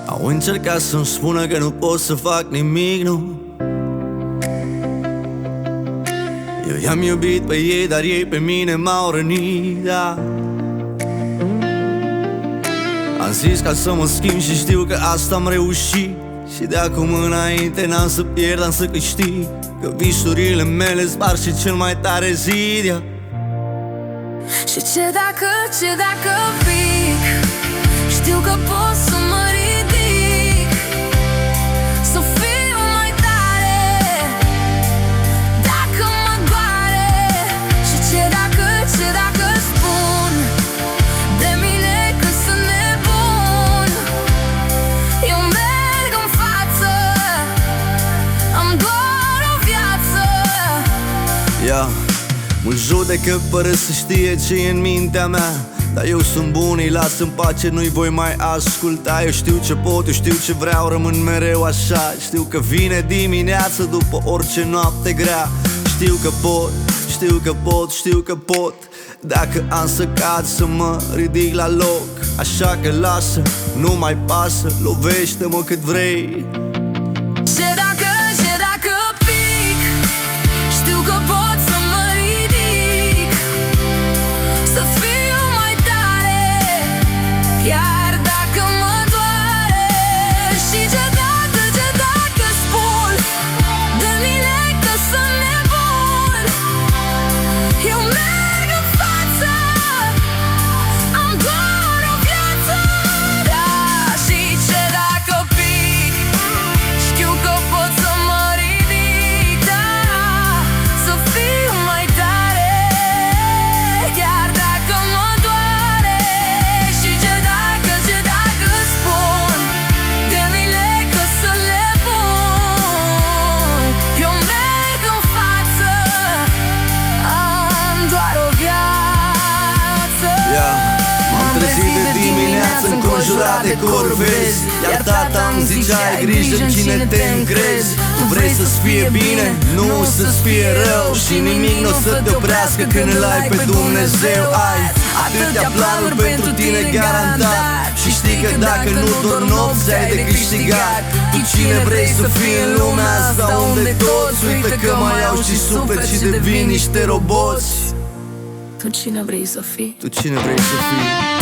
Au încercat să-mi spună că nu pot să fac nimic, nu. Eu i-am iubit pe ei, dar ei pe mine m-au rănit, da. Am zis ca să mă schimb și știu că asta am reușit. Și de acum înainte n-am să pierd, am să câștig. Că visurile mele spar și cel mai tare zid, yeah. Și ce dacă pic, știu că pot să mă ridic, să fiu mai tare dacă mă doare. Și ce dacă spun de mine că sunt nebun, eu merg în față, am doar o viață. Yeah. Mult judecă fără să știe ce e în mintea mea, dar eu sunt bun, îi las în pace, nu-i voi mai asculta. Eu știu ce pot, eu știu ce vreau, rămân mereu așa. Știu că vine dimineața după orice noapte grea. Știu că pot, știu că pot, știu că pot. Dacă am să cad, să mă ridic la loc. Așa că lasă, nu mai pasă, lovește-mă cât vrei. Ce dacă pic, știu că pot să mă ridic, să fiu mai tare, chiar dacă mă doare. Și ce dacă spun de mine că sunt nebun, eu merg în față, am doar o viață, da. Și ce dacă pic, știu că pot să mă ridic, da, să fiu mai tare, chiar dacă mă doare. Și ce dacă spun de mine că sunt nebun, eu merg în față, am doar o viață. Yeah. M-am trezit de dimineață înconjurat de corvezi, iar tata îmi zicea: ai grijă în cine te încrezi. Tu vrei să-ți fie bine, nu să-ți fie rău, și nimic n-o să te oprească când îl ai pe Dumnezeu. Ai atâtea planuri pentru tine garantat, și știi că dacă nu dormi nopți ai de câștigat. Tu cine vrei să fii în lumea asta unde toți uită că mai au și suflet și devin niște roboți? Tu cine vrei să fii? Tu cine vrei să fii?